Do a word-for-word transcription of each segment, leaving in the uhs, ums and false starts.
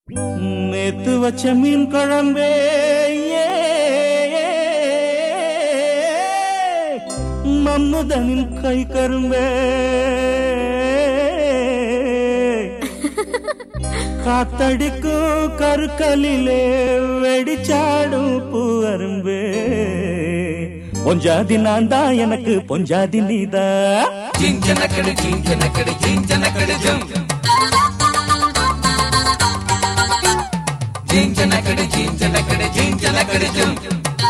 நேத்து வச்ச மீன் குழம்பே மம்முதனின் கை கரும்பே காத்தடிக்கும் கருக்கலிலே வெடிச்சாடும் பூவரும்பே பொஞ்சாதி நான் தான் எனக்கு பொஞ்சாதி நீதா ஜிஞ்சனக்கடு ஜிஞ்சனக்கடு ஜிஞ்சனக்கடு ஜம் ஜிஞ்சனக்கடு ஜிஞ்சனக்கடு ஜிஞ்சனக்கடு ஜம்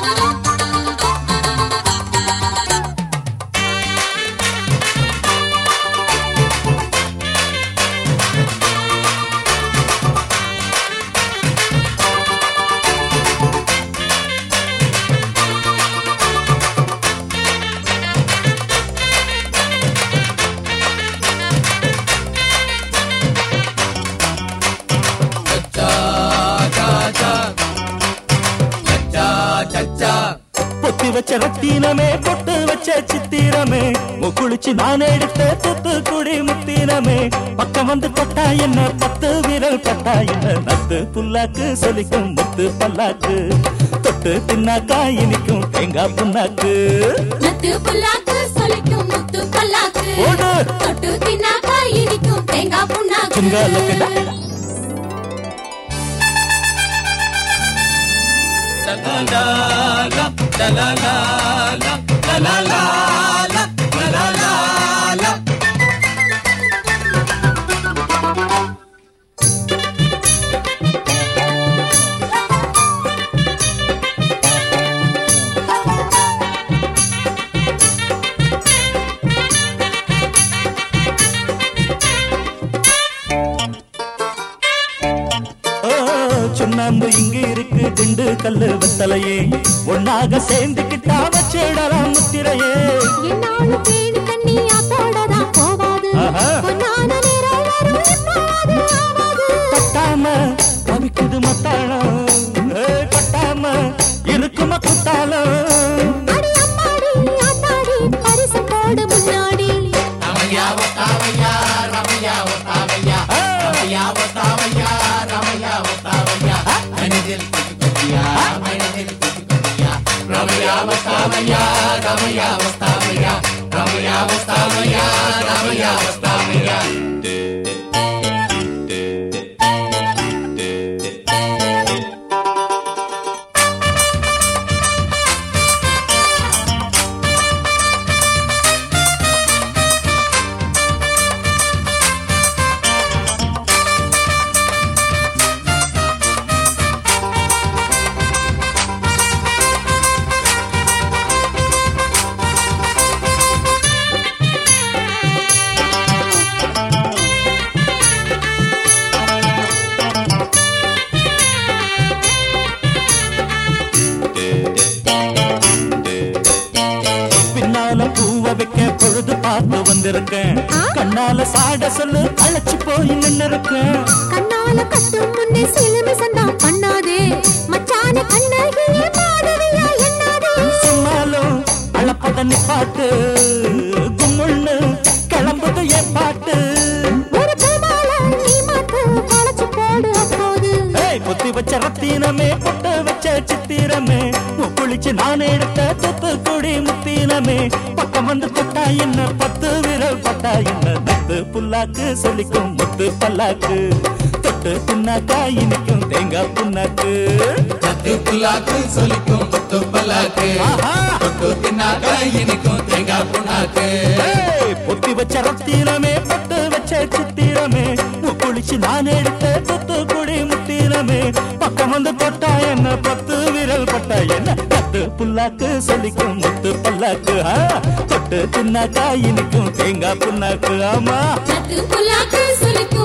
பொத்தி வச்ச ரத்தினமே பொட்டு வச்ச சித்திரமே முக்குளிச்சு நான் எடுத்த தூத்துக்குடி முத்தினமே பக்கம் வந்து தொட்டா என்ன பத்து விரல் பட்டா என்ன நத்து புல்லாக்கு சொலிக்கும் முத்து பல்லாக்கு தொட்டு தின்னாக்கா இனிக்கும் தேங்காய் புண்ணாக்கு நத்து புல்லாக்கு சொலிக்கும் முத்து பல்லாக்கு ஓடு தொட்டு தின்னாக்கா இனிக்கும் தேங்காய் புண்ணாக்கு சுங்காலக்கடா la la la la la la la la la la la சுண்ணாம்பு இங்க இருக்கு திண்டு கல்லு வெத்தலையே ஒன்னாக சேர்ந்துக்கிட்டா வச்சிடலாம் முத்திரையே என்னாலும் தேடி தண்ணி ஆத்தோடதான் போவாது பொன்னான நேரம் வரும் எப்போது ஆவாது கட்டாம கவிக்குது மத்தாளம் கட்டாம இருக்கும குத்தாலம் அடி அம்மாடி ஆத்தாடி பரிசு போடு முன்னாடி ரமையா ஒத்தாவையா ரமையா ஒத்தாவையா ரமையா ஒத்தாவையா ரமையா ஒத்தாவையா மனதில் குதியா மனதில் குதியா ரமையா ஒத்தாவையா ரமையா ஒத்தாவையா ரமையா ஒத்தாவையா ரமையா ஒத்தாவையா பூவ வைக்க பொழுது பார்த்து வந்திருக்கேன் கண்ணால சாட சொல்லு அழைச்சு போய் நின்று இருக்கேன் கண்ணால கட்டும் முன்னே சிலுமி சண்டா பண்ணாதே மச்சான கண்ணகியே பாடவில்லை என்னாதே சொன்னாலும் அழப்பத நிப்பாட்டு கும்முன்னு கிளம்புது என் பாட்டு ஒரு பூமால நீ மாத்து களைச்சு போடு அப்போது பொத்தி வச்ச ரத்தினமே பொட்டு வச்ச சித்திரமே குளிச்சு நான் எடுத்த தூத்துக்குடி முத்தினமே பக்கம் வந்து தொட்டா என்ன பத்து விரல் பட்டா என்ன நத்து புல்லாக்கு சொல்லிக்கும் முத்து பல்லாக்கு தொட்டு தின்னாக்கா இனிக்கும் தேங்காய் புண்ணாக்கு நத்து புல்லாக்கு சொல்லிக்கும் முத்து பல்லாக்கு தொட்டு தின்னாக்கா இனிக்கும் தேங்காய் புண்ணாக்கு பொத்தி வச்ச ரத்தினமே பொட்டு வச்ச சித்திரமே குளிச்சு நான் எடுத்த தூத்துக்குடி முத்தினமே பக்கம் வந்து தொட்டா என்ன பத்து விரல் பட்டா என்ன நத்து புல்லாக்கு சொல்லிக்கும் முத்து பல்லாக்கு தொட்டு தின்னாக்கா இனிக்கும் தேங்காய் புண்ணாக்கு ஆமா நத்து புல்லாக்கு சொலிக்கும்